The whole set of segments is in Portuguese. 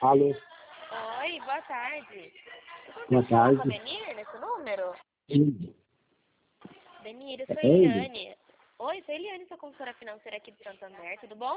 Alô, Oi, boa tarde. Eu boa consigo falar com a tarde. Benir nesse número? Sim, Benir, eu sou é ele? Eliane. Oi, sou Eliane, sou consultora financeira aqui do Santander, tudo bom?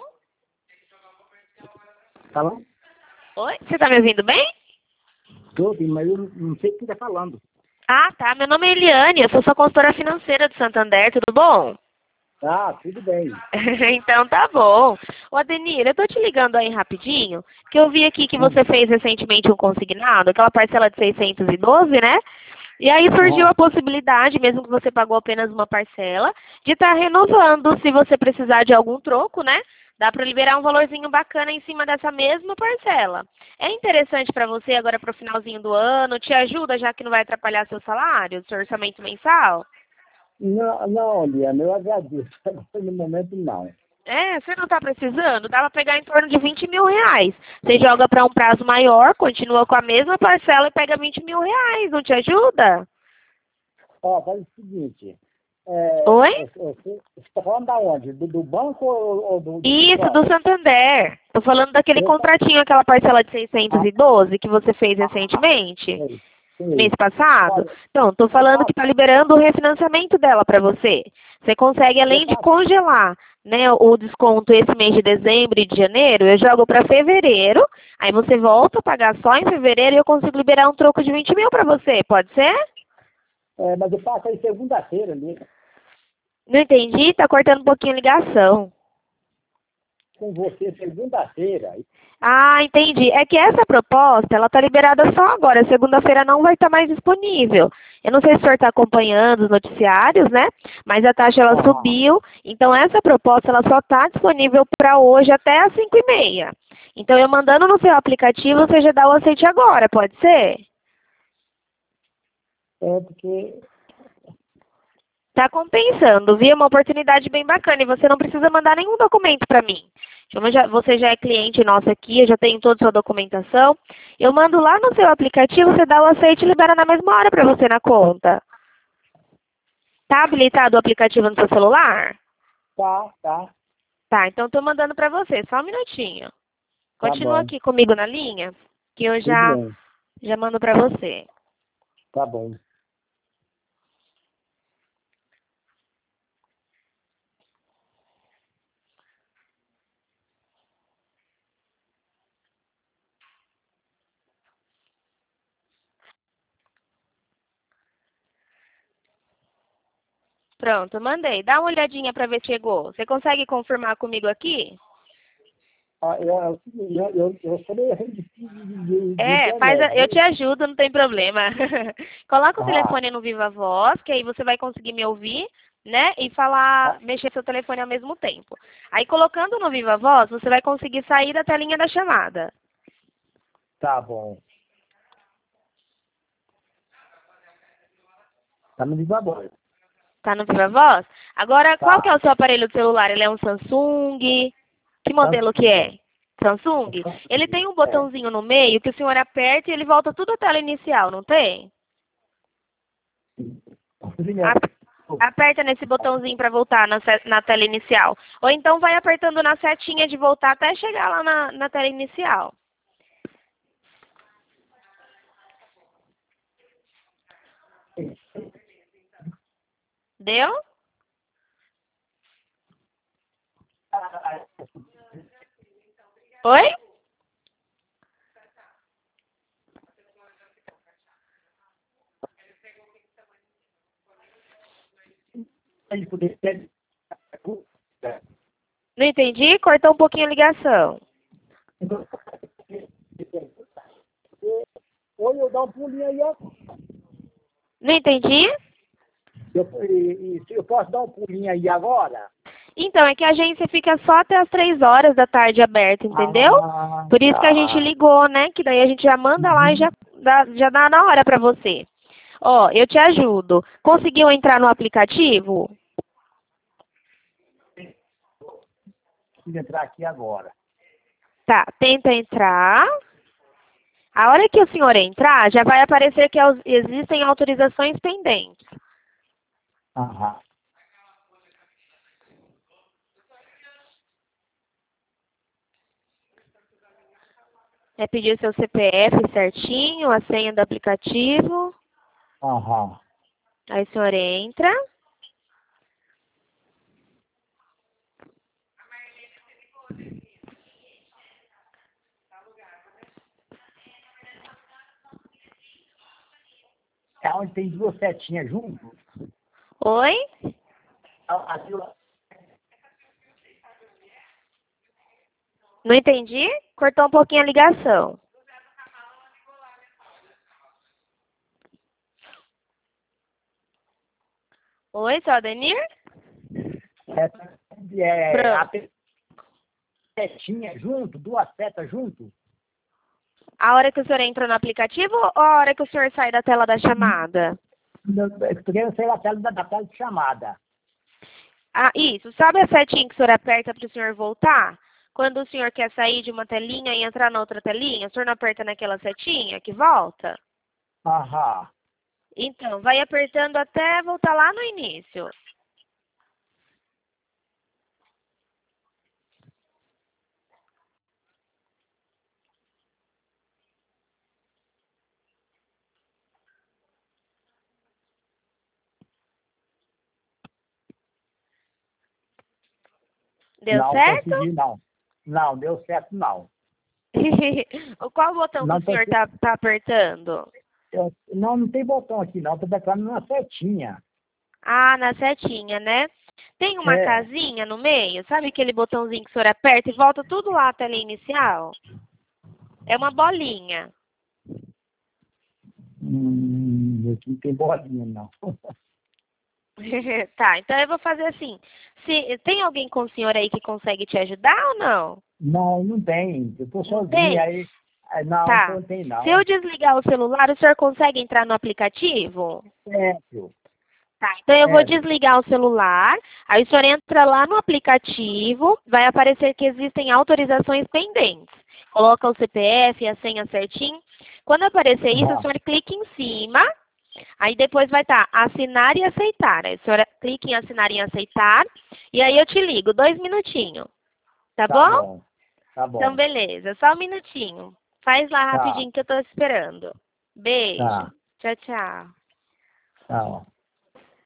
Fala? Oi, você tá me ouvindo bem? Tô, sim, mas eu não sei o que tá falando. Ah, tá, meu nome é Eliane, eu sou sua consultora financeira do Santander, tudo bom? Ah, tudo bem. Então tá bom. Ô Adenir, eu tô te ligando aí rapidinho, que eu vi aqui que Hum, você fez recentemente um consignado, aquela parcela de 612, né? E aí surgiu aham. a possibilidade, mesmo que você pagou apenas uma parcela, de estar renovando se você precisar de algum troco, né? Dá para liberar um valorzinho bacana em cima dessa mesma parcela. É interessante para você agora para o finalzinho do ano? Te ajuda, já que não vai atrapalhar seu salário, seu orçamento mensal? Não, não, Liana, eu agradeço. Agora, no momento, não. É, você não está precisando? Dá para pegar em torno de 20 mil reais. Você joga para um prazo maior, continua com a mesma parcela e pega 20 mil reais. Não te ajuda? Ó, faz o seguinte. Oi? Você está falando da onde? Do banco ou do Isso, do escritório? Santander. Tô falando daquele Eu, contratinho, aquela parcela de ah, 612 que você fez ah, recentemente, sei, mês sei. passado. Olha, Então, tô eu falando que faço, tá liberando o refinanciamento dela para você. Você consegue, eu além de faço, congelar, né, o desconto esse mês de dezembro e de janeiro, eu jogo para fevereiro, aí você volta a pagar só em fevereiro e eu consigo liberar um troco de 20 mil para você, pode ser? mas eu faço aí segunda-feira ali Não entendi, tá cortando um pouquinho a ligação. com você, segunda-feira. Ah, entendi. É que essa proposta, ela tá liberada só agora. Segunda-feira não vai estar mais disponível. Eu não sei se o senhor está acompanhando os noticiários, né? Mas a taxa ela Aham. subiu. Então essa proposta ela só está disponível para hoje até às 5h30. Então eu mandando no seu aplicativo, você já dá o aceite agora, pode ser? É porque Tá compensando, viu? É uma oportunidade bem bacana e você não precisa mandar nenhum documento para mim. Você já é cliente nosso aqui, eu já tenho toda a sua documentação. Eu mando lá no seu aplicativo, você dá o aceite e libera na mesma hora para você na conta. Tá habilitado o aplicativo no seu celular? tá, Tá, então tô mandando para você, só um minutinho. tá Continua bom, aqui comigo na linha, que eu tudo já bem, já mando para você. tá bom. Pronto, mandei. Dá uma olhadinha para ver se chegou. Você consegue confirmar comigo aqui? Eu sou meio ruim de É, internet, eu te viu? ajudo, não tem problema. Coloca o Ah, telefone no Viva Voz, que aí você vai conseguir me ouvir, né? E ah, falar, mexer seu telefone ao mesmo tempo. Aí colocando no Viva Voz, você vai conseguir sair da telinha da chamada. tá bom. Tá no Viva Voz. Tá no Viva Voz? Agora, qual que é Tá. o seu aparelho de celular? Ele é um Samsung? Que modelo que Samsung. é? Samsung? Ele tem um botãozinho no meio que o senhor aperta e ele volta tudo à tela inicial, não tem? Cozinha. Aperta nesse botãozinho para voltar na tela inicial. Ou então vai apertando na setinha de voltar até chegar lá na tela inicial. Deu? Oi? Ele poder ter- Não entendi? Cortou um pouquinho a ligação. Ou eu dar um pulinho aí, ó. Não entendi? Eu posso dar um pulinho aí agora? Então, é que a agência fica só até as 3 horas da tarde aberta, entendeu? Ah, Por isso que a gente tá. ligou, né? Que daí a gente já manda lá e Uhum. já dá na hora para você. Ó, eu te ajudo. Conseguiu entrar no aplicativo? Preciso entrar aqui agora. Tá, tenta entrar. A hora que o senhor entrar, já vai aparecer que existem autorizações pendentes. Aham. É pedir o seu CPF certinho, a senha do aplicativo. Aham. Aí o senhor entra. É onde tem duas setinhas junto? Oi? Não entendi? Cortou um pouquinho a ligação. Oi, seu Adenir? A Pronto. setinha junto, duas setas junto? A hora que o senhor entra no aplicativo ou a hora que o senhor sai da tela da chamada? Porque eu sei a tela da tela de chamada. Ah, isso. Sabe a setinha que o senhor aperta para o senhor voltar? Quando o senhor quer sair de uma telinha e entrar na outra telinha, o senhor não aperta naquela setinha que volta? Aham. Então, vai apertando até voltar lá no início. Deu Não certo? consegui, não. Não, deu certo, não. Qual botão que Não, o senhor tá apertando? não tem botão aqui, não. Estou apertando numa setinha. Ah, na setinha, né? Tem uma É. casinha no meio, sabe aquele botãozinho que o senhor aperta e volta tudo lá à tela inicial? É uma bolinha. Aqui não tem bolinha, não. Tá, então eu vou fazer assim. Tem alguém com o senhor aí que consegue te ajudar ou não? Não, não tem. Eu estou Não sozinho, tem? aí... Não, Tá. não tem, Se não. eu desligar o celular, o senhor consegue entrar no aplicativo? Certo. Tá, então eu vou Certo. desligar o celular, aí o senhor entra lá no aplicativo, vai aparecer que existem autorizações pendentes. Coloca o CPF e a senha certinho. Quando aparecer isso, o Aham. senhor clica em cima, aí depois vai estar assinar e aceitar. Aí o senhor clica em assinar e aceitar, e aí eu te ligo, 2 minutinhos. Tá Tá bom? bom. Tá Então, bom. beleza, só um minutinho. Faz lá Tá. rapidinho que eu tô esperando. Beijo. Tá. Tchau, tchau. Tá.